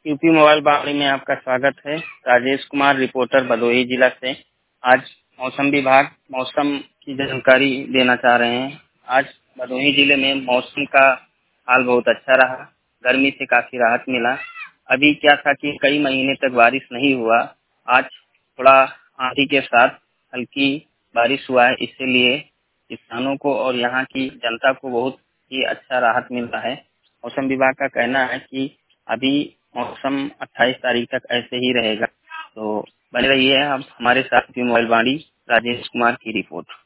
UP mobile बाड़ी में आपका स्वागत है। राजेश कुमार, रिपोर्टर, भदोही जिला से। आज मौसम विभाग मौसम की जानकारी देना चाह रहे हैं। आज भदोही जिले में मौसम का हाल बहुत अच्छा रहा। गर्मी से काफी राहत मिला। अभी क्या था कि कई महीने तक बारिश नहीं हुआ। आज थोड़ा आंधी के साथ हल्की बारिश हुआ है, इसलिए किसानों को और यहाँ की जनता को बहुत ही अच्छा राहत मिल रहा है। मौसम विभाग का कहना है कि अभी मौसम 28 तारीख तक ऐसे ही रहेगा। तो बने रहिए आप हमारे साथ। मोबाइल बाड़ी, राजेश कुमार की रिपोर्ट।